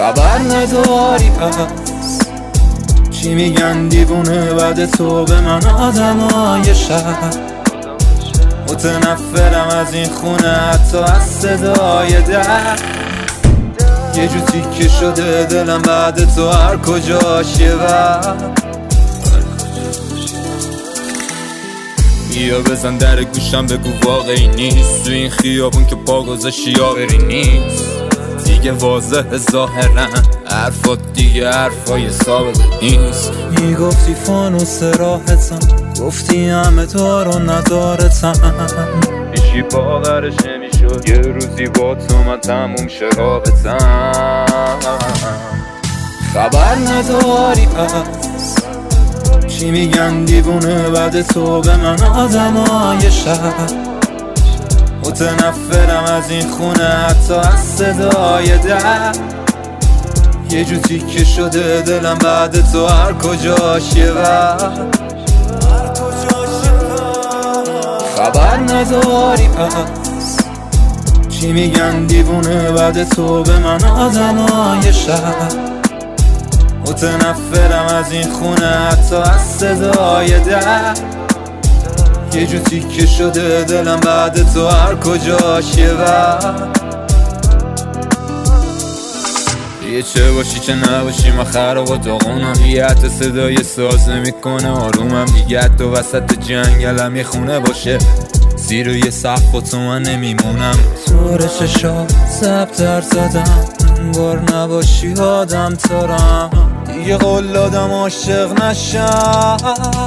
خبر نداری پس چی میگن دیوونه بعد تو به من آدمای شهر. متنفرم از این خونه حتی از صدای در. یه جو تیکه شده دلم بعد تو هر کجاش یه وقت. بیا بزن در گوشم بگو واقعی نیست تو این خیابون که پا گذاشتی یاوری نیست. دیگه واضحه ظاهرا حرفات دیگه حرفای ثابت نیست. میگفتی فانوس راحتم، گفتی همه تو رو ندارتم. هیچی باورش نمیشد یه روزی با تو من تموم شه رابطم. خبر نداری پس چی میگن دیوونه بعد تو به من آدمای شهر. متنفرم از این خونه حتی از صدای در. یه جو تیکه شده دلم بعد تو هر کجاش یه وقت. خبر نداری پس چی میگن دیوونه بعد تو به من آدمای شهر. متنفرم از این خونه حتی از صدای در. یه جو تیکه شده دلم بعد تو هر کجاش یه وقت. یه چه باشی چه نباشی من خراب داغونم. یه حتی صدای ساز نمیکنه آرومم. دیگه حتی وسط جنگلم یه خونه باشه زیر یه سقف و تو من نمیمونم. طور چشات زبدر زدم انگار نباشی آدم ترم. دیگه قول دادم عاشق نشم.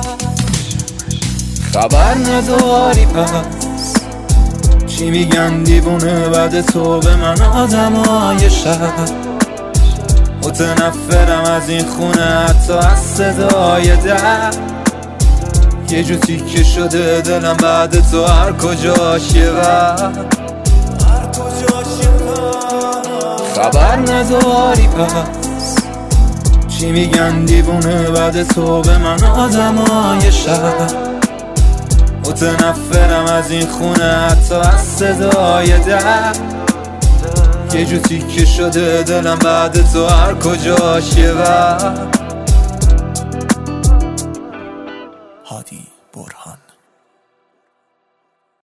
خبر نداری پس چی میگن دیوونه بعد تو به من آدمای شهر. متنفرم از این خونه حتی از صدای در. یه جو تیکه شده دلم بعد تو هر کجاش یه وقت. خبر نداری پس چی میگن دیوونه بعد تو به من آدمای شهر. متنفرم از این خونه حتی از صدای در. یه جو تیکه شده دلم بعد تو هر کجاش یه وقت.